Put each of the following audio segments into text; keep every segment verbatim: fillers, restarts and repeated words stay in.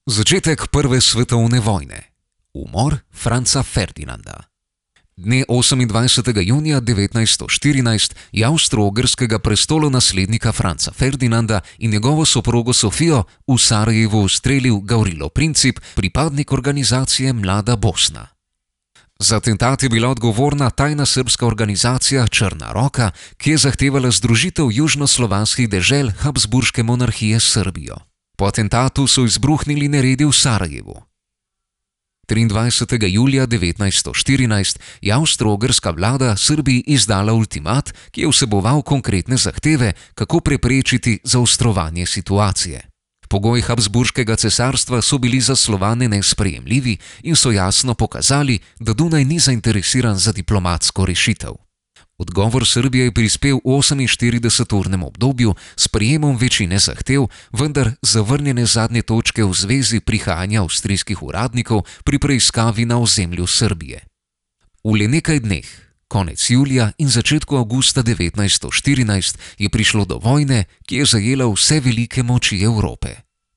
Začetek prve svetovne vojne. Umor Franca Ferdinanda. Dne osemindvajsetega junija devetnajststo štirinajst je avstro-ogrskega prestolonaslednika Franca Ferdinanda in njegovo soprogo Sofijo v Sarajevu ustrelil Gavrilo Princip, pripadnik organizacije Mlada Bosna. Za atentat je bila odgovorna tajna srbska organizacija Črna roka, ki je zahtevala združitev južnoslovanskih dežel Habsburške monarhije s Srbijo. Po atentatu so izbruhnili neredi v Sarajevu. triindvajsetega julija devetnajststo štirinajst je avstro-ogrska vlada Srbiji izdala ultimat, ki je vseboval konkretne zahteve, kako preprečiti zaostrovanje situacije. Pogoji Habsburškega cesarstva so bili za Slovane nesprejemljivi in so jasno pokazali, da Dunaj ni zainteresiran za diplomatsko rešitev. Odgovor Srbije je prispel v oseminštirideseturnem obdobju s prejemom večine zahtev, vendar zavrnjene zadnje točke v zvezi prihajanja avstrijskih uradnikov pri preiskavi na ozemlju Srbije. V le nekaj dneh, konec julija in začetku avgusta devetnajststo štirinajst, je prišlo do vojne, ki je zajela vse velike moči Evrope.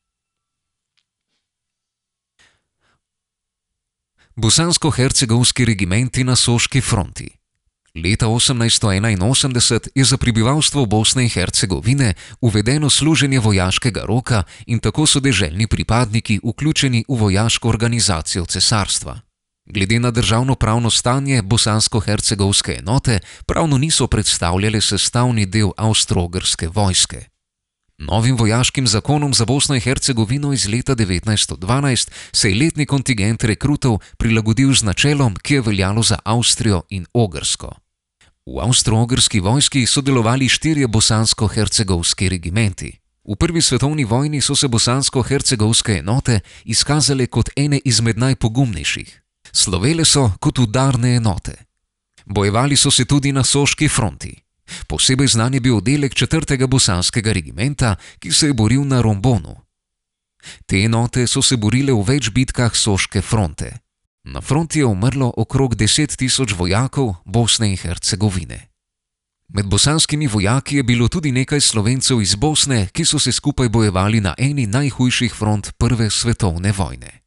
Bosansko-hercegovski regimenti na Soški fronti. Leta osemnajststo enainosemdeset je za prebivalstvo Bosne in Hercegovine uvedeno služenje vojaškega roka in tako so deželni pripadniki vključeni v vojaško organizacijo cesarstva. Glede na državno pravno stanje bosansko-hercegovske enote pravno niso predstavljale sestavni del avstro-ogrske vojske. Novim vojaškim zakonom za Bosno in Hercegovino iz leta devetnajststo dvanajst se je letni kontingent rekrutov prilagodil z načelom, ki je veljalo za Avstrijo in Ogrsko. V avstro-ogrski vojski so delovali štirje bosansko-hercegovski regimenti. V prvi svetovni vojni so se bosansko-hercegovske enote izkazale kot ene izmed najpogumnejših. Slovele so kot udarne enote. Bojevali so se tudi na Soški fronti. Posebej znan je bil oddelek četrtega bosanskega regimenta, ki se je boril na Rombonu. Te enote so se borile v več bitkah Soške fronte. Na fronti je umrlo okrog deset tisoč vojakov Bosne in Hercegovine. Med bosanskimi vojaki je bilo tudi nekaj Slovencev iz Bosne, ki so se skupaj bojevali na eni najhujših front prve svetovne vojne.